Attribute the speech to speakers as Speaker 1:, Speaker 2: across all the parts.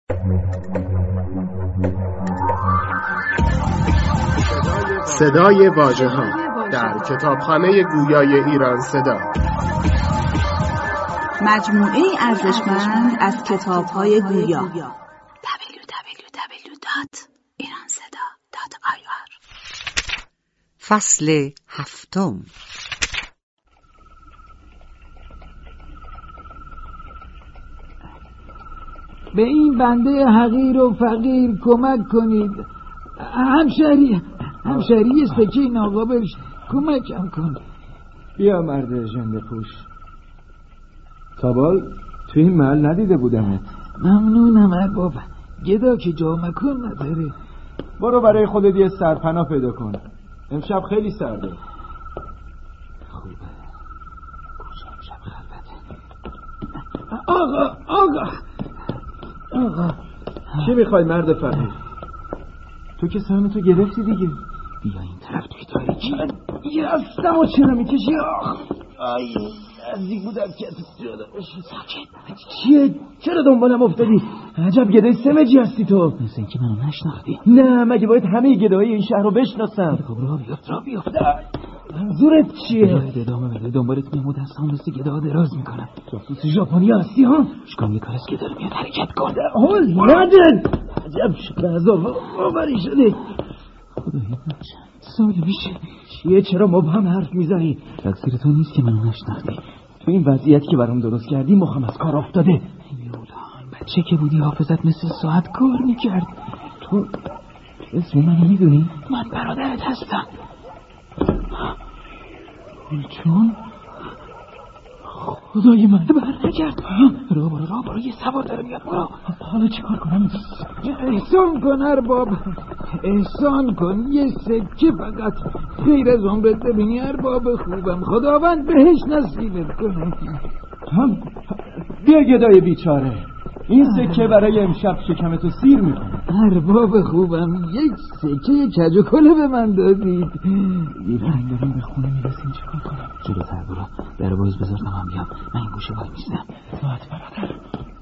Speaker 1: صدای واژه‌ها در کتابخانه گویای ایران صدا،
Speaker 2: مجموعه ارزشمند از کتاب‌های گویا. www.iranseda.ir.
Speaker 3: فصل 7.
Speaker 4: به این بنده حقیر و فقیر کمک کنید. همشهری سکه ناقابل، کمکم کن.
Speaker 5: بیا مرد ژنده پوش. تابال توی این محل ندیده بودمت.
Speaker 4: ممنونم ارباب. گدا که جا مکن نداره.
Speaker 5: برو برای خودت یه سرپناه پیدا کن. امشب خیلی سرده.
Speaker 4: خوبه. کجا امشب خلوته؟ آقا
Speaker 5: چی میخوای مرد فقیر؟ تو که سهمتو گرفتی دیگه.
Speaker 4: بیا این طرف توی تاریکی.
Speaker 5: یستم و چرا میکشی؟ آی نزدیک بود از کتت جدا بشی.
Speaker 4: ساکت.
Speaker 5: چیه؟ چرا دنبالم افتادی؟ عجب گدای سمجی هستی تو.
Speaker 4: مثل اینکه منو نشناختی.
Speaker 5: نه مگه باید همه گداهای این شهر رو بشناسم.
Speaker 4: خب را بیفت.
Speaker 5: منظورت چیه؟
Speaker 4: ادامه بده. دنبالت میمود دستام مثل گدا دراز میکنم.
Speaker 5: جاسوس ژاپنی هستی ها؟
Speaker 4: شکام یه کار از گدا رو میاد حرکت کن.
Speaker 5: حال ندن. عجب شبهزا آوری شدی.
Speaker 4: خدایی من چند سال میشه.
Speaker 5: چیه؟ چرا مبهم حرف میزنی؟
Speaker 4: تقصیر تو نیست که منو نشناختی.
Speaker 5: تو این وضعیتی که برام درست کردی مخم از کار افتاده.
Speaker 4: یولان بچه که بودی حافظت مثل ساعت کار میکرد.
Speaker 5: تو اسم منو میدونی؟
Speaker 4: من برادرت هستم. چون خدای من بر نکرد. را برو یه سوار داره میاد. برو.
Speaker 5: حالا چی کار کنم؟
Speaker 4: احسان کن ارباب، احسان کن. یه سکه فقط خیر از عمرت ببینی ارباب خوبم. خداوند بهش نصیبت کنه.
Speaker 5: بیا گدای بیچاره، این سکه برای امشب شکمتو سیر میکنه.
Speaker 4: ارباب خوبم یک سکه کج و کله به من دادید.
Speaker 5: دیرنگ داریم به خونه میرسیم، چه کار کنم؟
Speaker 4: جلوتر برو، در باز بذار تمام بیام. من این گوشه وای میستم.
Speaker 5: ساعت برادر.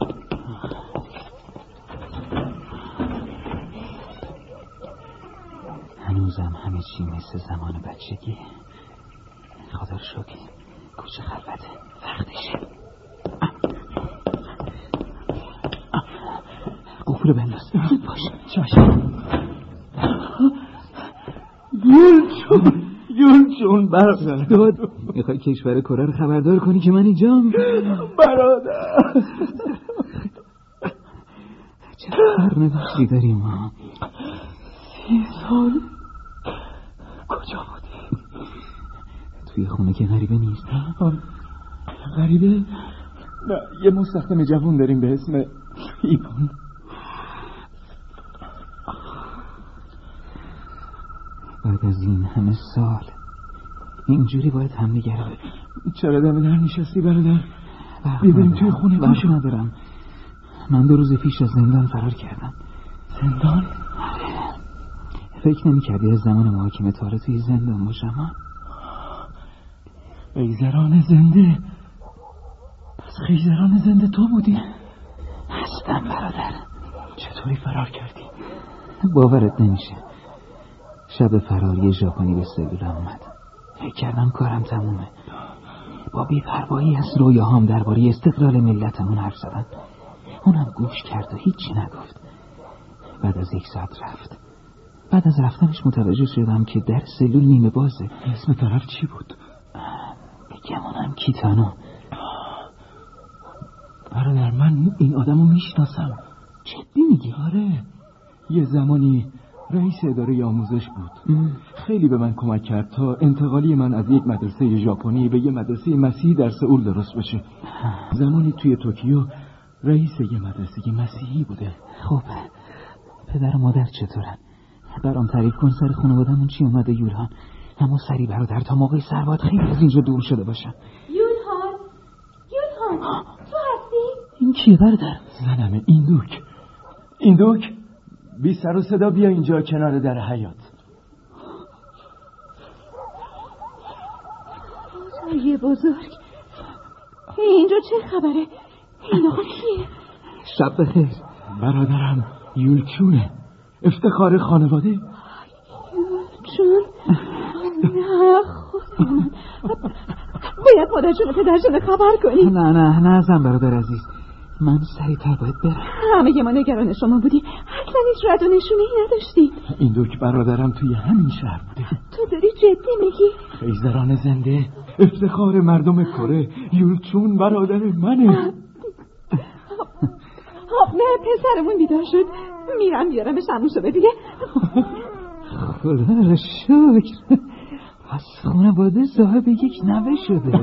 Speaker 4: هنوزم همه چی مثل زمان بچگی. خدا رو شکر کوچه خلوته، وقتشه. قفل بنداز. باش
Speaker 5: چشم. یولچون برادر.
Speaker 4: میخوای کشور کره رو خبردار کنی که من اینجام؟
Speaker 5: برادر
Speaker 4: چه سرنوشتی داریم ما.
Speaker 5: 30 سال کجا بودی؟
Speaker 4: توی خونه که غریبه نیست.
Speaker 5: غریبه؟ نه، یه مستخدم جوون داریم به اسم ایوان.
Speaker 4: بعد از این همه سال اینجوری باید هم نگره بدیم.
Speaker 5: چرا دم در نشستی برادر؟ بیداریم توی خونه.
Speaker 4: وقت ندارم. من 2 روز پیش از زندان فرار کردم.
Speaker 5: زندان؟
Speaker 4: فکر نمی کردی از زمان محاکمه تاره توی زندان باشم؟
Speaker 5: خیزران زنده؟ پس خیزران زنده تو بودی؟
Speaker 4: هستم برادر.
Speaker 5: چطوری فرار کردی؟
Speaker 4: باورت نمیشه. شب فرار یه ژاپنی به سلولم اومد. فکر کردم کارم تمومه. با بی‌پروایی از رویاهام درباره استقلال ملتمون حرف زدم. اونم گوش کرد و هیچی نگفت. بعد از 1 ساعت رفت. بعد از رفتنش متوجه شدم که در سلول نیمه بازه.
Speaker 5: اسم طرف چی بود؟
Speaker 4: بگم اونم کیتانو.
Speaker 5: برادر من این آدمو میشناسم.
Speaker 4: جدی میگی؟
Speaker 5: آره، یه زمانی رئیس اداره آموزش بود. خیلی به من کمک کرد تا انتقالی من از یک مدرسه ژاپنی به یه مدرسه مسیحی در سئول درست بشه. زمانی توی توکیو رئیس یه مدرسه مسیحی بوده.
Speaker 4: خب پدر و مادر چطورن؟ برام تعریف کن سر خانواده‌مون چی اومده یولان. همون سری برادر تا موقع سر باید خیلی از اینجا دور شده باشن.
Speaker 6: یولان تو هستی؟
Speaker 4: این کیه برادر؟
Speaker 5: زنمه ایندوک. بی سر و صدا بیا اینجا کنار در حیاط.
Speaker 6: خدای بزرگ، اینجا چه خبره؟ این آقا کیه؟
Speaker 4: شب بخیر.
Speaker 5: برادرم یولچونه، افتخار خانواده.
Speaker 6: یولچون؟ نه خدا من، باید مادرشون و پدرشون خبر کنی.
Speaker 4: نه زن برادر عزیز، من سریعتر باید برم.
Speaker 6: همه ما نگران شما بودی، اصلا هیچ رد و نشونه‌ای نداشتی.
Speaker 5: این دوک برادرم توی همین شهر بوده.
Speaker 6: تو داری جدی میگی؟
Speaker 5: خیزران زنده، افتخار مردم کره، یولچون برادر منه.
Speaker 6: نه پسرمون بیدار شد، میرم بیارمش عموشو ببینه.
Speaker 4: خدا را شکر، پس خانواده صاحب یک نوه شده.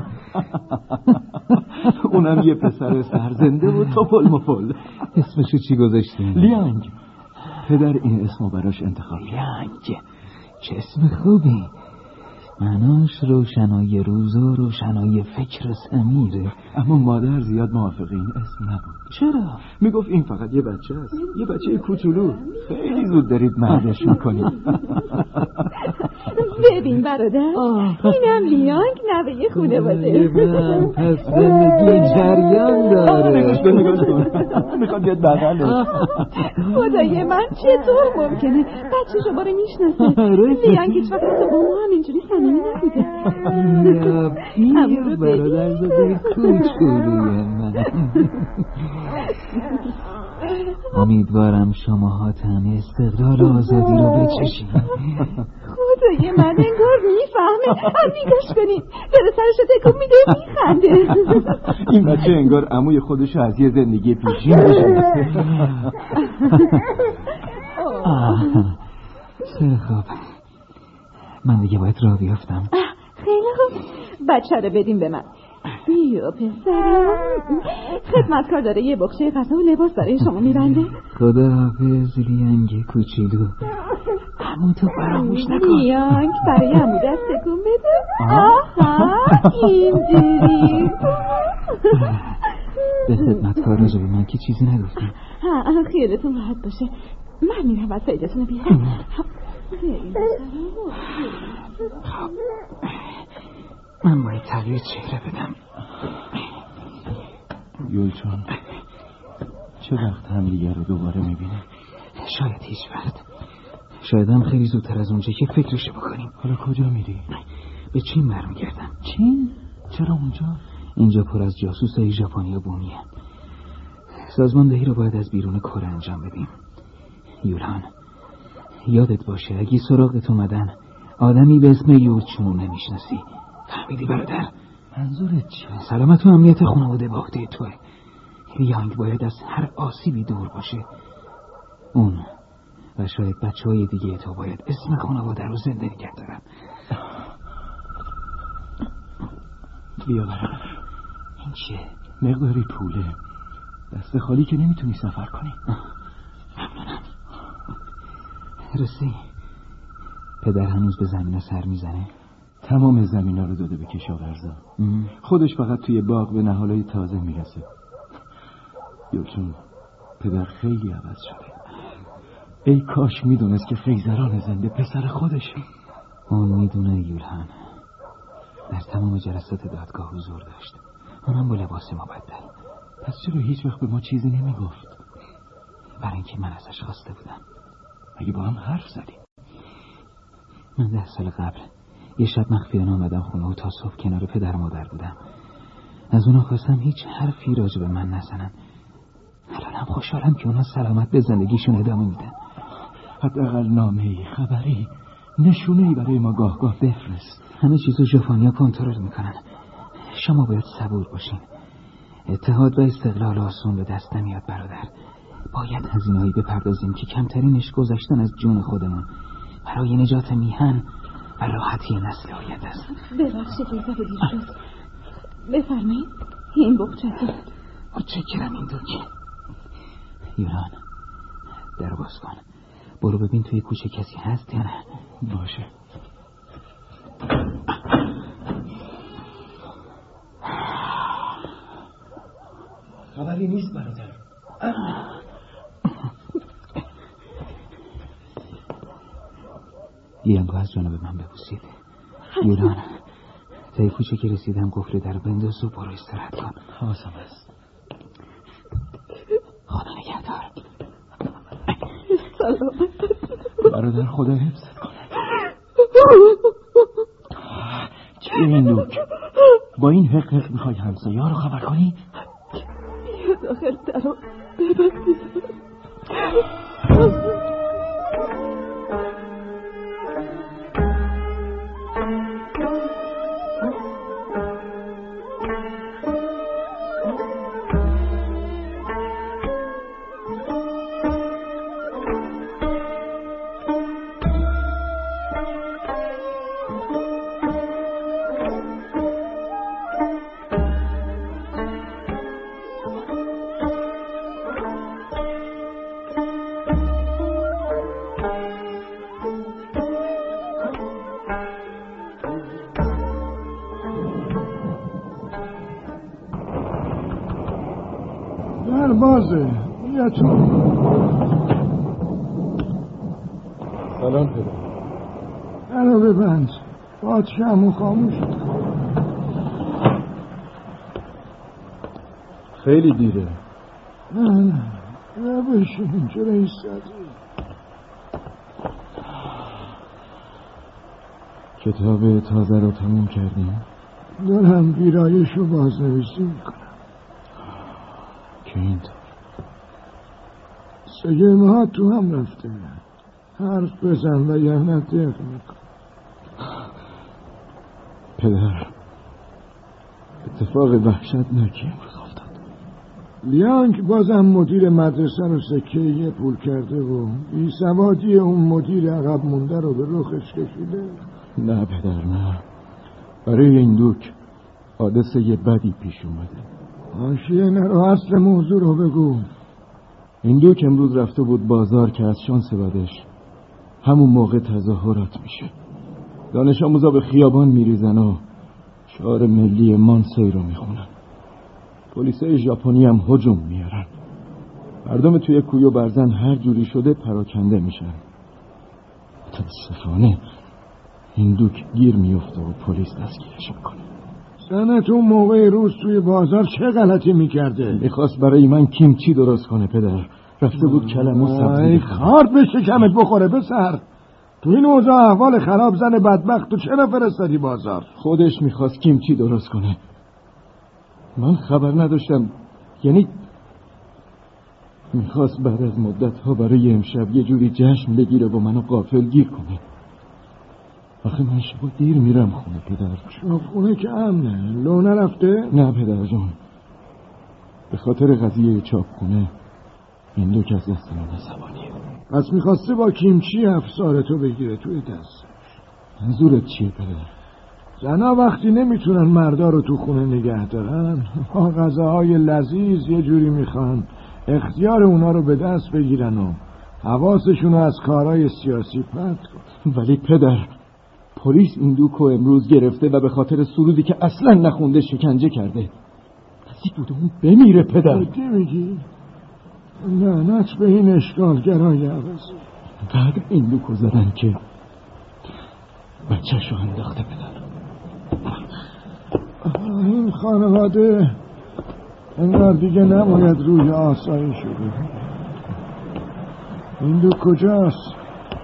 Speaker 5: اونم یه پسر سرزنده و توپل مپل.
Speaker 4: اسمشو چی گذاشتی؟
Speaker 5: لیانگ. پدر این اسمو براش انتخاب.
Speaker 4: لیانگ، چه اسم خوبی. معناش روشنای روز و روشنای فکر سمیره.
Speaker 5: اما مادر زیاد موافق این اسم نبود.
Speaker 4: چرا؟
Speaker 5: میگفت این فقط یه بچه است، یه بچه کوچولو، خیلی زود دارید مردش میکنید.
Speaker 6: ببین برادر، اینم لیانگ نوه خانواده.
Speaker 4: پس زندگی جریان داره.
Speaker 5: میخواد بیاد بغلش.
Speaker 6: خدای من چطور ممکنه بچه شما رو میشناسه؟ لیانگ هیچ وقت با ما همینجوری صمیمی نبوده.
Speaker 4: یا پیر برادر زاده کوچولوی من. امیدوارم شماها تن استقلال و آزادی رو بچشین.
Speaker 6: خدای من انگار میفهمه. نگاش کنین، داره سرشو تکون میده و میخنده.
Speaker 5: این بچه انگار عموی خودشو از یه زندگی پیشین بشناسه.
Speaker 4: خیلی خوب، من دیگه باید راه بیافتم.
Speaker 6: خیلی خوب، بچه رو بدیم به من. بیا پسرم، خدمتکار داره یه بخشه غذا و لباس برای شما میبنده.
Speaker 4: خداحافظ لیانگ کوچولو. عمو تو فراموش نکن.
Speaker 6: لیانگ برای عمو دست تکون بده. آها اینجوری.
Speaker 4: به خدمتکار راجع به من که چیزی نگفتم.
Speaker 6: خیالتون راحت باشه، من میرم وسایلتون رو بیارم.
Speaker 4: خب من باید تغییر چهره بدم.
Speaker 5: یولچون، چه وقت هم دیگه رو دوباره میبینه؟
Speaker 4: شاید هیچ وقت، شاید هم خیلی زودتر از اونجا که فکرشو بکنیم.
Speaker 5: حالا کجا میری؟
Speaker 4: به چین برمیگردم.
Speaker 5: چین؟ چرا اونجا؟
Speaker 4: اینجا پر از جاسوسای ژاپنی و بومی هست. سازماندهی رو باید از بیرون کره انجام بدیم. یولان، یادت باشه اگه سراغت اومدن آدمی به اسم یولچون نمیشناسی. فهمیدی برادر؟
Speaker 5: منظورت چیه؟
Speaker 4: سلامت و امنیت خانواده به عهده توه. لیانگ باید از هر آسیبی دور باشه. اون و شاید بچه‌های دیگه تو باید اسم خانواده رو زنده نگه دارن.
Speaker 5: بیا برادر.
Speaker 4: این چیه؟
Speaker 5: مقداری پوله. دست خالی که نمیتونی سفر کنی.
Speaker 4: ممنونم. رسی، پدر هنوز به زمین سر میزنه؟
Speaker 5: تمام زمینا رو داده به کشاورزا. خودش فقط توی باغ به نهالای تازه میرسه. یولچون، پدر خیلی عوض شده. ای کاش میدونست که خیزران زنده پسر خودشه.
Speaker 4: اون میدونه یولان در تمام جلسات دادگاه حضور داشت، اونم با لباس مبدل.
Speaker 5: پس چرا هیچ وقت به ما چیزی نمیگفت؟
Speaker 4: برای اینکه من ازش خواسته بودم.
Speaker 5: اگه با هم حرف زدیم.
Speaker 4: من 10 سال قبل یه شب مخفیانه اومدم خونه و تا صبح کنار پدر مادر بودم. از اونا خواستم هیچ حرفی راجع به من نزنن. الانم خوشحالم که اونا سلامت به زندگیشون ادامه میدن.
Speaker 5: حداقل نامه‌ای، خبری، نشونه‌ای برای ما گاه گاه بفرست.
Speaker 4: همه چیزو ژاپنیا کنترل میکنن. شما باید صبور باشین. اتحاد و استقلال آسون به دست نمیاد برادر. باید هزینه‌ای بپردازیم که کمترینش گذشتن از جون خودمون برای نجات میهن و راحتی نسل آینده است.
Speaker 6: ببخشید ایزا رو دیر شد. بفرمایید این بخچتون.
Speaker 4: متشکرم این دوک. یولان، در باز کن. برو ببین توی کوچه کسی هست یا نه.
Speaker 5: باشه. خبری نیست برادر.
Speaker 4: لیانگو از جانب من ببوسید. یولان، تا این کوچه که رسیدم گفره در بنداز و برو استراحت کن.
Speaker 5: حواسم هست.
Speaker 4: خدا نگهدار.
Speaker 5: برادر خدا حفظت کنه. چیه این دوک؟ با این حق میخوای همسایه ها رو خبر کنی؟
Speaker 6: بیا داخل در رو ببندید.
Speaker 3: بازه بیا تو.
Speaker 5: سلام پدر.
Speaker 3: درو ببند. پادشاهمون خاموش.
Speaker 5: خیلی دیره.
Speaker 3: نه بشین. چرا ایستادی؟
Speaker 5: کتاب تازه رو تموم کردیم؟
Speaker 3: دارم ویرایش رو بازنویسی میکنم.
Speaker 5: که اینطور
Speaker 3: سگرمه تو هم رفته. حرف بزن و یه دق میکن.
Speaker 5: پدر اتفاق وحشتناکی امروز افتاد.
Speaker 3: لیانک بازم مدیر مدرسه رو سکه پول کرده و بی سوادی اون مدیر عقب مونده رو به رخش کشیده.
Speaker 5: نه پدر نه. برای این دوک حادثه بدی پیش اومده.
Speaker 3: حاشیه نرو، اصل موضوع رو بگو.
Speaker 5: این دوک امروز رفته بود بازار که از شانس بدش همون موقع تظاهرات میشه. دانش آموزا به خیابان میریزن و شعار ملی مانسوی رو میخونن. پلیسای ژاپنی هم هجوم میارن. مردم توی کوی و برزن هر جوری شده پراکنده میشن. متاسفانه این دوک گیر میفته و پلیس دستگیرش میکنه.
Speaker 3: زنت اون موقع روز توی بازار چه غلطی میکرده؟
Speaker 5: میخواست برای من کیمچی درست کنه پدر. رفته بود کلم و سبزی
Speaker 3: خارد به شکمت بخوره پسر. تو این اوضاع احوال خراب زن بدبخت تو چرا فرستادی بازار؟
Speaker 5: خودش میخواست کیمچی درست کنه. من خبر نداشتم. یعنی میخواست بعد از مدت ها برای امشب یه جوری جشن بگیره و منو غافل گیر کنه. آخه من شبا دیر میرم خونه پدر.
Speaker 3: چاپخونه که امنه. لو نرفته؟
Speaker 5: نه پدر جان، به خاطر قضیه چاپخونه این دوک از دست من عصبانیه.
Speaker 3: پس میخواسته با کیمچی افسارتو بگیره توی دست.
Speaker 5: منظورت چیه پدر؟
Speaker 3: زنا وقتی نمیتونن مردا رو تو خونه نگه دارن با غذاهای لذیذ یه جوری میخوان اختیار اونا رو به دست بگیرن و حواسشون رو از کارهای سیاسی پرت کن.
Speaker 5: ولی پدر پلیس این دوکو امروز گرفته و به خاطر سرودی که اصلا نخونده شکنجه کرده. نزدیک بوده اون بمیره پدر.
Speaker 3: چی میگی؟ لعنت به این اشغالگرای عوضی.
Speaker 5: بعد این دوکو زدن که بچه‌شو انداخته پدر.
Speaker 3: این خانواده انگار دیگه نباید روی آسایش شده. این دو کجاست؟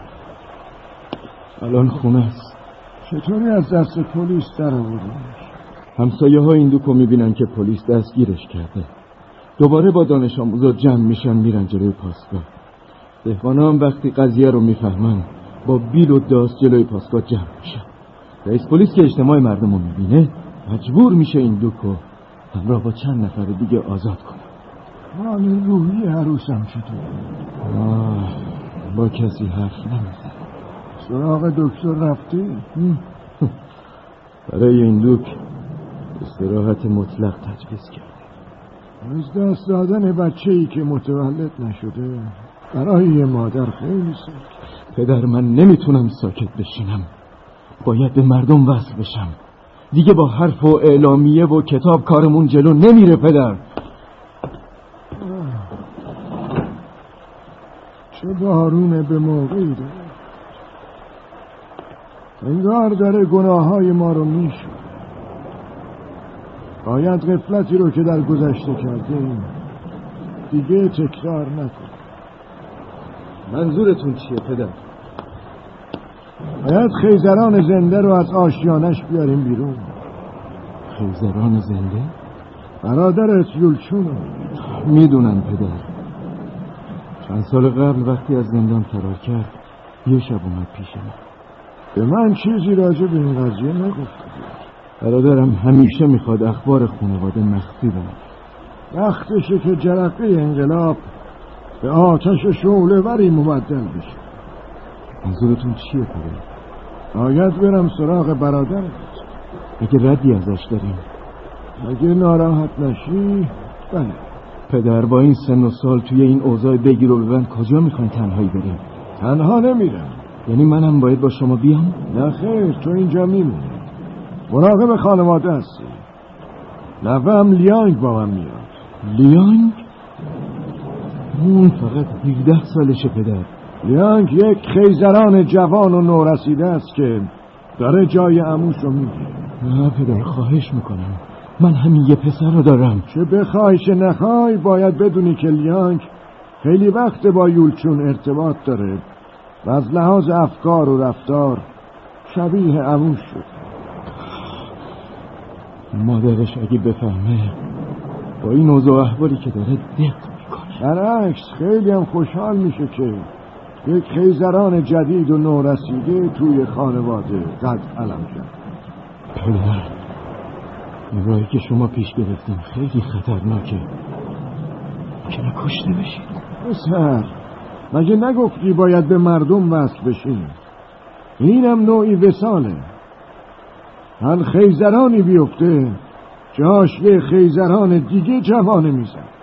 Speaker 5: الان خونه است.
Speaker 3: چطوری از دست پلیس در آوردنش؟
Speaker 5: همسایه ها این دوکو میبینن که پلیس دستگیرش کرده. دوباره با دانش آموزا جمع میشن میرن جلوی پاسگاه. دهقانا هم وقتی قضیه رو میفهمن با بیل و داس جلوی پاسگاه جمع میشن. رئیس پلیس که اجتماع مردم رو میبینه مجبور میشه این دوکو همراه با چند نفر دیگه آزاد کنه.
Speaker 3: حال روحی عروسم چطور؟
Speaker 5: با کسی حرف نمیزنه.
Speaker 3: سراغ دکتر رفتی؟
Speaker 5: برای این دوک استراحت مطلق تجویز کرده.
Speaker 3: از دست دادن بچه‌ای که متولد نشده برای یه مادر خیلی سخت.
Speaker 5: پدر من نمیتونم ساکت بشینم. باید به مردم وصل بشم. دیگه با حرف و اعلامیه و کتاب کارمون جلو نمیره پدر.
Speaker 3: چه بارون به موقعی داره. انگار داره گناههای ما رو میشوره. باید غفلتی رو که در گذشته کردیم دیگه تکرار نکنیم.
Speaker 5: منظورتون چیه پدر؟
Speaker 3: باید خیزران زنده رو از آشیانش بیاریم بیرون.
Speaker 5: خیزران زنده؟
Speaker 3: برادرت یولچون.
Speaker 5: میدونم پدر. چند سال قبل وقتی از زندان فرار کرد یه شب اومد پیش من.
Speaker 3: به من چیزی راجع به این قضیه نگفت.
Speaker 5: برادرم همیشه میخواد اخبار خانواده مخفی بمونه.
Speaker 3: وقتشه که جرقه انقلاب به آتش شعله‌وری مبدل بشه.
Speaker 5: منظورتون چیه پدر؟
Speaker 3: باید برم سراغ برادرت.
Speaker 5: اگه ردی ازش داریم؟
Speaker 3: اگه ناراحت نشی بله.
Speaker 5: پدر با این سن و سال توی این اوضاع بگیر و ببند کجا میخواین تنهایی بریم؟
Speaker 3: تنها نمیرم.
Speaker 5: یعنی منم باید با شما بیام؟
Speaker 3: نه خیر، تو اینجا میمونی. مراقب خانواده هستی. نوام لیانگ با من میاد.
Speaker 5: لیانگ؟ اون فقط 17 سالشه پدر.
Speaker 3: لیانگ یک خیزران جوان و نورسیده است که داره جای عموشو میگیره.
Speaker 5: نه پدر خواهش میکنم، من همین یه پسر رو دارم.
Speaker 3: چه بخوای چه نخوای باید بدونی که لیانگ خیلی وقت با یولچون ارتباط داره و از لحاظ افکار و رفتار شبیه عموش شد.
Speaker 5: مادرش اگه بفهمه با این اوضاع احوالی که داره دق میکنه.
Speaker 3: برعکس خیلی هم خوشحال میشه که یک خیزران جدید و نورسیده توی خانواده قد علم کرد.
Speaker 5: پدر این راهی که شما پیش گرفتیم خیلی خطرناکه، ممکنه کشته بشید.
Speaker 3: پسر مگه نگفتی باید به مردم وصل بشیم؟ اینم نوعی وصاله. هر خیزرانی بیفته جاش یه خیزران دیگه جوانه میزن.